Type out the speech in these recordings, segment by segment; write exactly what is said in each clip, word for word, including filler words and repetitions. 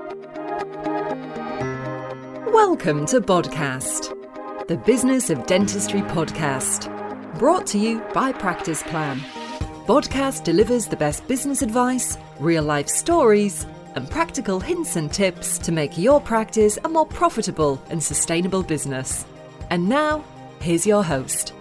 Welcome to Bodcast, the Business of Dentistry podcast, brought to you by Practice Plan. Bodcast delivers the best business advice, real-life stories, and practical hints and tips to make your practice a more profitable and sustainable business. And now, here's your host.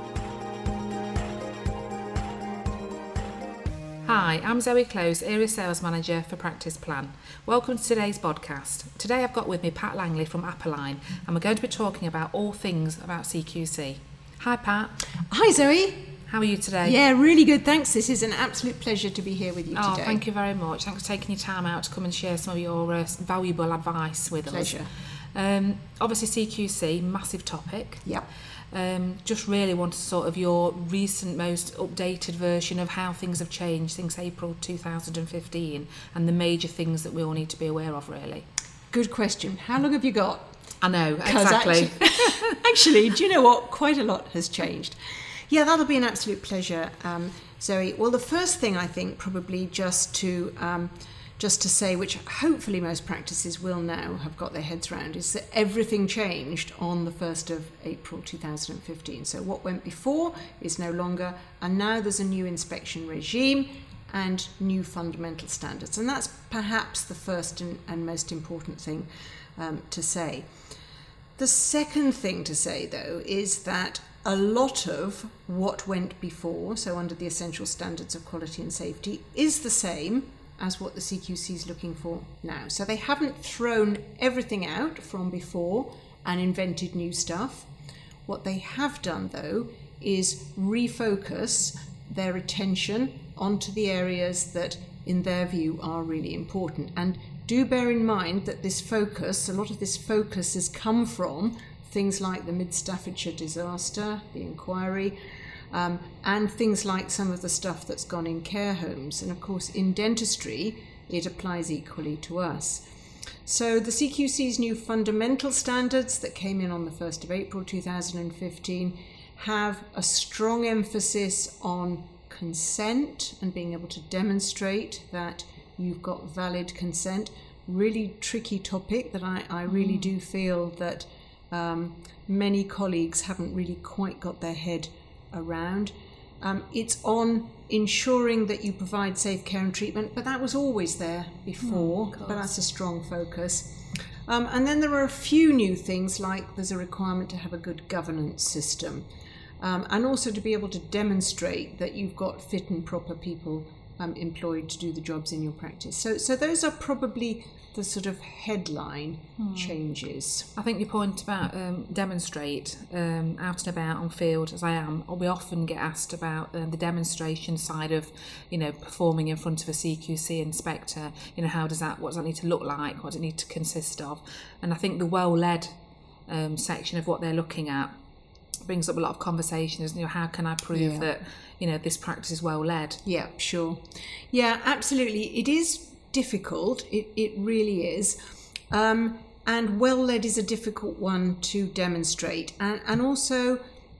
Hi, I'm Zoe Close, Area Sales Manager for Practice Plan. Welcome to today's podcast. Today I've got with me Pat Langley from Apoline, and we're going to be talking about all things about C Q C. Hi Pat. Hi Zoe. How are you today? Yeah, really good, thanks. This is an absolute pleasure to be here with you oh, today. Oh, thank you very much. Thanks for taking your time out to come and share some of your uh, valuable advice with pleasure. us. Um, obviously C Q C, massive topic. Yep. Um, just really wanted sort of your recent, most updated version of how things have changed since April two thousand fifteen and the major things that we all need to be aware of, really. Good question. How long have you got? I know, exactly. Actually, actually, do you know what? Quite a lot has changed. Yeah, that'll be an absolute pleasure, um, Zoe. Well, the first thing I think probably just to... Um, just to say, which hopefully most practices will now have got their heads around, is that everything changed on the first of April two thousand fifteen. So what went before is no longer, and now there's a new inspection regime and new fundamental standards. And that's perhaps the first and, and most important thing um, to say. The second thing to say, though, is that a lot of what went before, so under the essential standards of quality and safety, is the same as what the C Q C is looking for now. So they haven't thrown everything out from before and invented new stuff. What they have done, though, is refocus their attention onto the areas that, in their view, are really important. And do bear in mind that this focus, a lot of this focus has come from things like the Mid Staffordshire disaster, the inquiry, Um, and things like some of the stuff that's gone in care homes. And of course, in dentistry, it applies equally to us. So the C Q C's new fundamental standards that came in on the first of April two thousand fifteen have a strong emphasis on consent and being able to demonstrate that you've got valid consent. Really tricky topic that I, I really do feel that um, many colleagues haven't really quite got their head around. Um, it's on ensuring that you provide safe care and treatment, but that was always there before, oh, but that's a strong focus. Um, and then there are a few new things, like there's a requirement to have a good governance system, um, and also to be able to demonstrate that you've got fit and proper people um, employed to do the jobs in your practice. So, so those are probably the sort of headline hmm. changes. I think your point about um, demonstrate um, out and about on field, as I am, we often get asked about um, the demonstration side of, you know, performing in front of a C Q C inspector. You know, how does that, what does that need to look like? What does it need to consist of? And I think the well-led um, section of what they're looking at brings up a lot of conversation, isn't it? You know, how can I prove yeah. that, you know, this practice is well-led? Yeah, sure. Yeah, absolutely. It is difficult, it, it really is, um, and well-led is a difficult one to demonstrate, and, and also,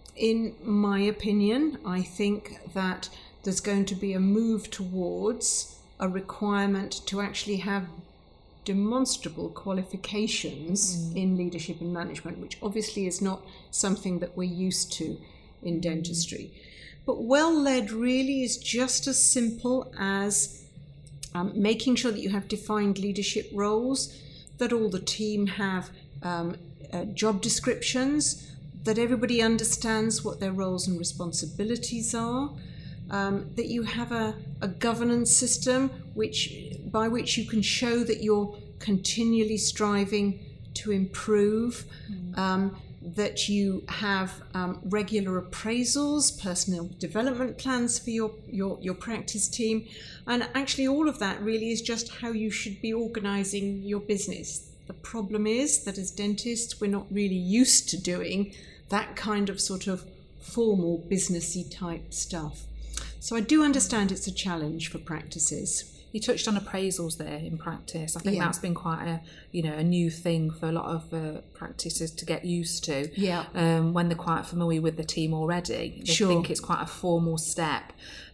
in my opinion, I think that there's going to be a move towards a requirement to actually have demonstrable qualifications mm. in leadership and management, which obviously is not something that we're used to in dentistry. But well-led really is just as simple as Um, making sure that you have defined leadership roles, that all the team have um, uh, job descriptions, that everybody understands what their roles and responsibilities are, um, that you have a, a governance system which, by which you can show that you're continually striving to improve, mm. um, that you have um, regular appraisals, personal development plans for your, your, your practice team. And actually all of that really is just how you should be organising your business. The problem is that as dentists, we're not really used to doing that kind of sort of formal businessy type stuff. So I do understand it's a challenge for practices. You touched on appraisals there in practice. I think yeah. that's been quite a, you know, a new thing for a lot of uh, practices to get used to. Yeah. Um, when they're quite familiar with the team already, they sure. think it's quite a formal step.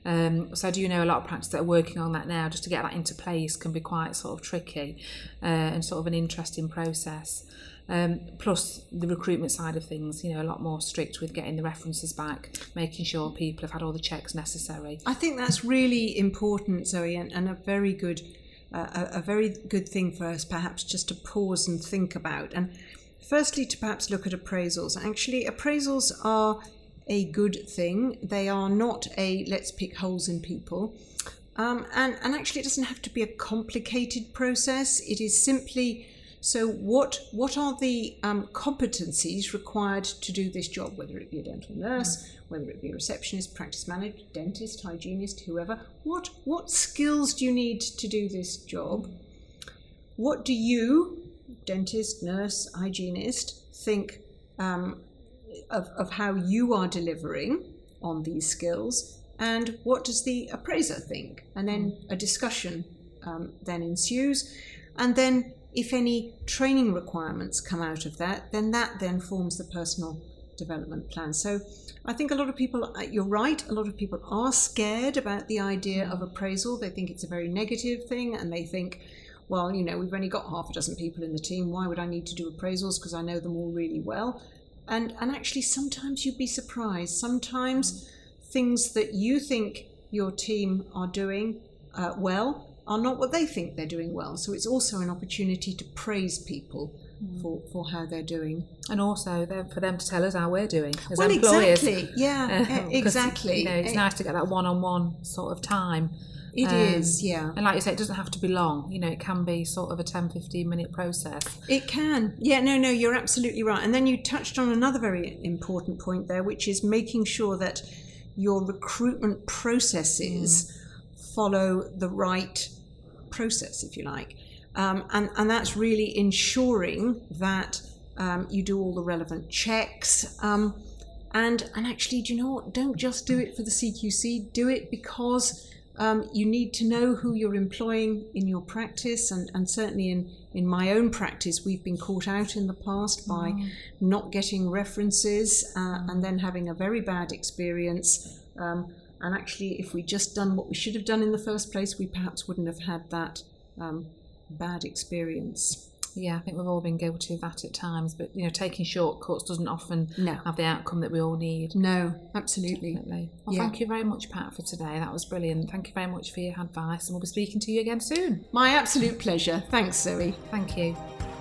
Um, so I do know a lot of practices that are working on that now. Just to get that into place can be quite sort of tricky uh, and sort of an interesting process. Um, plus the recruitment side of things, you know, a lot more strict with getting the references back, making sure people have had all the checks necessary. I think that's really important, Zoe, and, and a very good, uh, a, a very good thing for us, perhaps, just to pause and think about. And firstly, to perhaps look at appraisals. Actually, appraisals are a good thing. They are not a let's pick holes in people. Um, and, and actually, it doesn't have to be a complicated process. It is simply, so what what are the um, competencies required to do this job, whether it be a dental nurse, whether it be a receptionist, practice manager, dentist, hygienist, whoever. What, what skills do you need to do this job? What do you, dentist, nurse, hygienist, think um, of, of how you are delivering on these skills, and what does the appraiser think? And then a discussion um, then ensues, and then if any training requirements come out of that, then that then forms the personal development plan. So I think a lot of people, you're right, a lot of people are scared about the idea of appraisal. They think it's a very negative thing, and they think, well, you know, we've only got half a dozen people in the team. Why would I need to do appraisals? Because I know them all really well. And and actually, sometimes you'd be surprised. Sometimes things that you think your team are doing uh, well are not what they think they're doing well. So it's also an opportunity to praise people mm. for, for how they're doing. And also for them to tell us how we're doing as well, employers. Exactly, yeah, exactly. You know, it's nice to get that one-on-one sort of time. It um, is, yeah. And like you say, it doesn't have to be long. You know, it can be sort of a ten, fifteen minute process. It can. Yeah, no, no, you're absolutely right. And then you touched on another very important point there, which is making sure that your recruitment processes mm. follow the right process, if you like. Um, and, and that's really ensuring that um, you do all the relevant checks. Um, and, and actually, do you know what? Don't just do it for the C Q C. Do it because Um, you need to know who you're employing in your practice, and, and certainly in, in my own practice, we've been caught out in the past by mm. not getting references uh, and then having a very bad experience. Um, and actually, if we'd just done what we should have done in the first place, we perhaps wouldn't have had that um, bad experience. Yeah, I think we've all been guilty of that at times, but you know, taking shortcuts doesn't often no. have the outcome that we all need. No, absolutely. Definitely. Well, yeah. Thank you very much, Pat, for today. That was brilliant. Thank you very much for your advice, and we'll be speaking to you again soon. My absolute pleasure. Thanks, Zoe. Thank you.